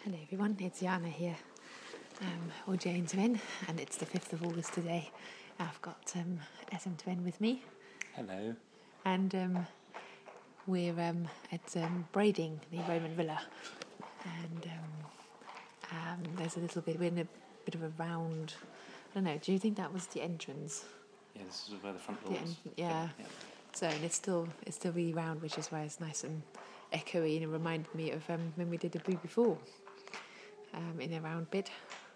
Hello everyone, it's Jana here, or Jane Twen, and it's the 5th of August today. I've got SM Twen with me. Hello. And we're at Brading, the Roman villa, and there's a little bit, we're in a bit of a round, I don't know, do you think that was the entrance? Yeah, this is where the front door is. Yeah. So, and it's still really round, which is why it's nice and echoey, and it reminded me of when we did a boo before. In a round bit.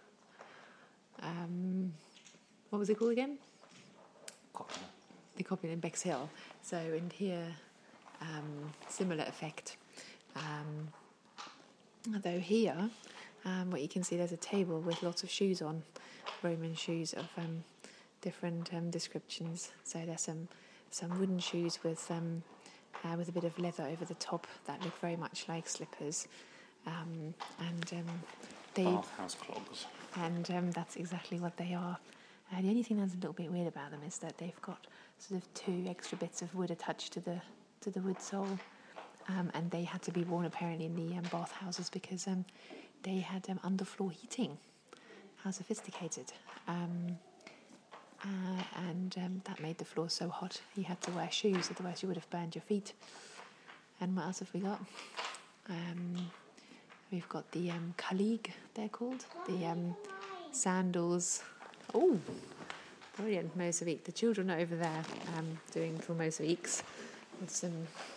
What was it called again? Copula. The Copula in Bexhill. So in here, similar effect. Although here, what you can see, there's a table with lots of shoes on, Roman shoes of different descriptions. So there's some wooden shoes with a bit of leather over the top that look very much like slippers. Bathhouse clogs. And that's exactly what they are. The only thing that's a little bit weird about them is that they've got sort of 2 extra bits of wood attached to the wood sole, and they had to be worn apparently in the bathhouses because they had underfloor heating. How sophisticated! And that made the floor so hot you had to wear shoes, otherwise you would have burned your feet. And what else have we got? We've got the Kalig, they're called, the sandals. Oh, brilliant, mosaic. The children are over there doing little mosaics with some,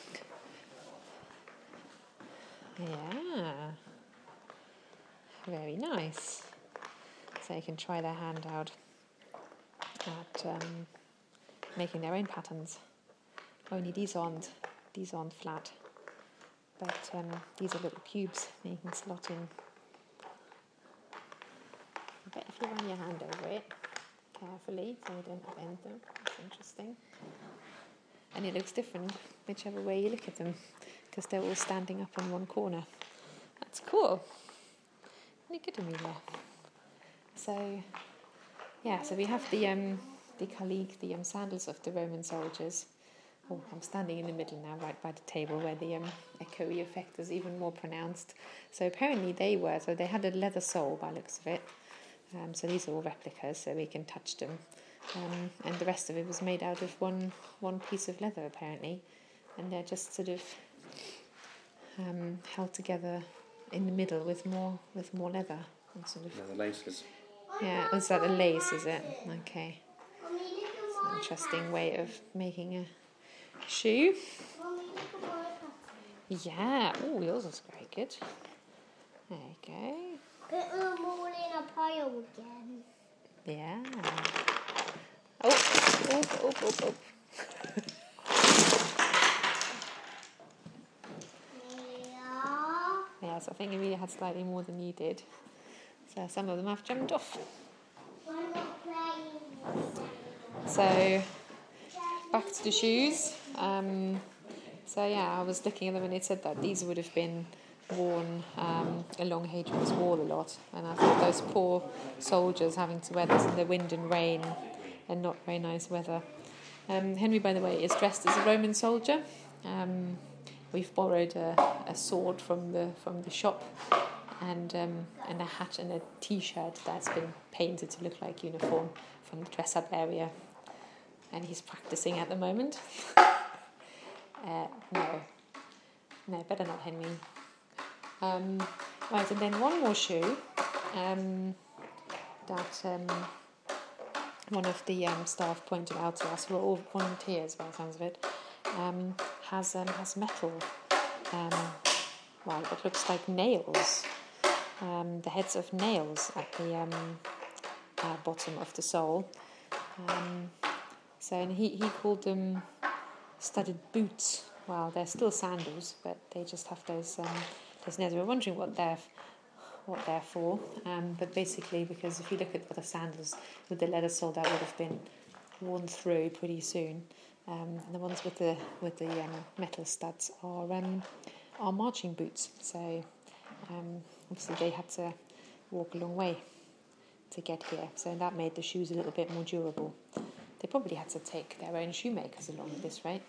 yeah, very nice. So you can try their hand out at making their own patterns. Only these aren't flat. But these are little cubes that you can slot in. I bet if you run your hand over it carefully, so you don't bend them, that's interesting. And it looks different whichever way you look at them, because they're all standing up on one corner. That's cool. Really good, Amelia. So, yeah, so we have the Kalig, the sandals of the Roman soldiers. Oh, I'm standing in the middle now, right by the table, where the echoey effect is even more pronounced. So apparently they had a leather sole by the looks of it. So these are all replicas, so we can touch them. And the rest of it was made out of one piece of leather, apparently. And they're just sort of held together in the middle with more leather. And sort of, leather laces. Yeah, is that a lace, is it? Okay. It's an interesting way of making a shoe. Yeah. Oh, yours is very good. There you go. Put them all in a pile again. Yeah. Oh. Yes, I think Amelia had slightly more than you did. So some of them have jumped off. So back to the shoes. So yeah, I was looking at them and it said that these would have been worn along Hadrian's Wall a lot, and I thought those poor soldiers having to wear this in the wind and rain and not very nice weather. Henry, by the way, is dressed as a Roman soldier. We've borrowed a sword from the shop and a hat and a t-shirt that's been painted to look like uniform from the dress-up area. And he's practicing at the moment. No, better not, Henry. Right, and then one more shoe that one of the staff pointed out to us, who are all volunteers by the sounds of it, has metal, it looks like nails, the heads of nails at the bottom of the sole. So and he called them studded boots. Well, they're still sandals, but they just have those nails. We're wondering what they're for. But basically, because if you look at the sandals with the leather sole, that would have been worn through pretty soon. And the ones with the metal studs are marching boots. So obviously they had to walk a long way to get here. So that made the shoes a little bit more durable. They probably had to take their own shoemakers along at this rate.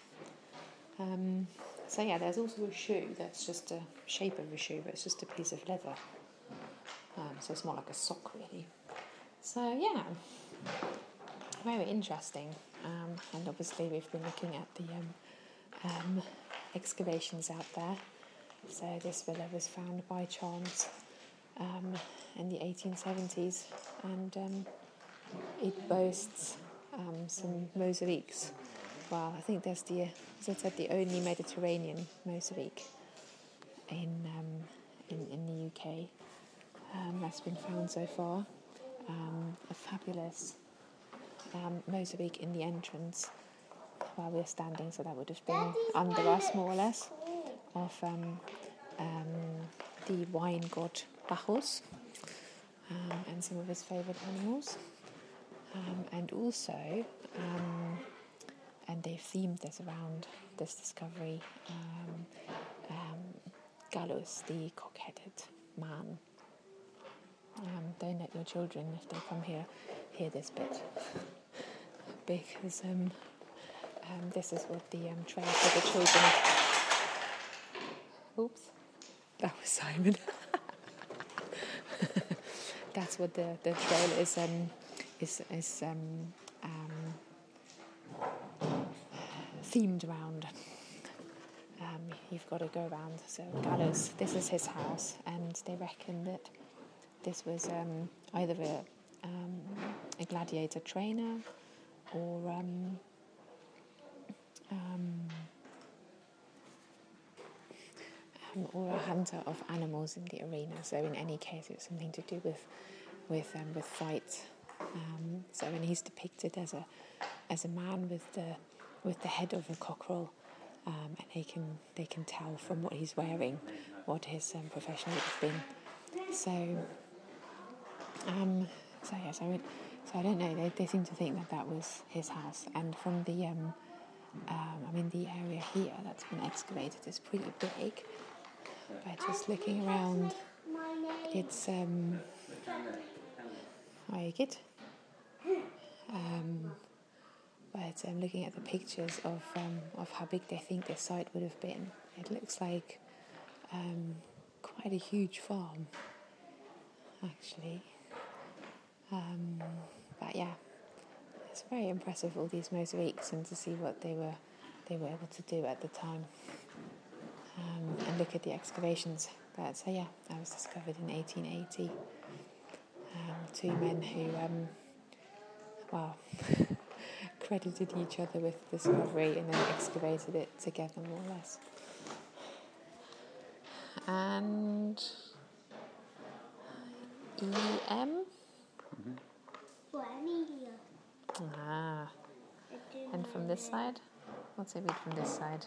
So yeah, there's also a shoe that's just a shape of a shoe, but it's just a piece of leather. So it's more like a sock really. So yeah, very interesting. And obviously we've been looking at the excavations out there. So this villa was found by chance in the 1870s, and it boasts some mosaics. Well, I think there's as I said, the only Mediterranean mosaic in the UK that's been found so far. A fabulous mosaic in the entrance while we're standing, so that would have been under us more or less, of the wine god Bacchus and some of his favourite animals, and also and they've themed this around this discovery, Gallus, the cock-headed man. Don't let your children, if they come here, hear this bit, because this is what the trail for the children. Oops, that was Simon. That's what the trail is themed around. You've got to go around. So Gallus, this is his house, and they reckon that this was either a gladiator trainer or a hunter of animals in the arena. So in any case, it's something to do with fights. So when he's depicted as a man with the head of a cockerel, and they can tell from what he's wearing what his profession would have been. So I don't know. They seem to think that was his house, and from the the area here that's been excavated is pretty big. But just looking around, it's I like it. But looking at the pictures of how big they think this site would have been, it looks like quite a huge farm, actually. But yeah, it's very impressive, all these mosaics, and to see what they were able to do at the time, and look at the excavations. But so yeah, that was discovered in 1880. Two men who credited each other with the discovery and then excavated it together, more or less. And EM? Ah. And from this side? What's it read from this side?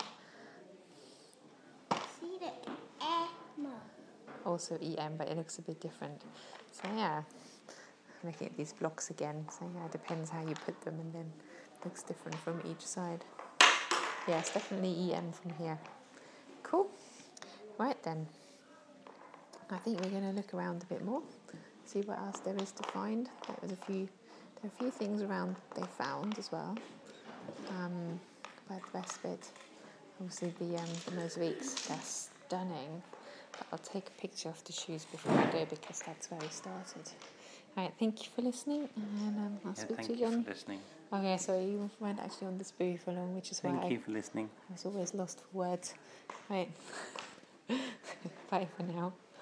See the Emma. Also EM, but it looks a bit different. So yeah, looking at these blocks again. So yeah, it depends how you put them, and then it looks different from each side. Yeah, it's definitely EM from here. Cool. Right then. I think we're going to look around a bit more, see what else there is to find. There are a few things around they found as well. But the best bit, obviously the mosaics, they're stunning. But I'll take a picture of the shoes before I go, because that's where we started. All right, thank you for listening, and I'll speak to you again. Thank you for listening. Okay, so you weren't actually on the spoof for long, which is why Thank you for listening. I was always lost for words. Right. Bye for now.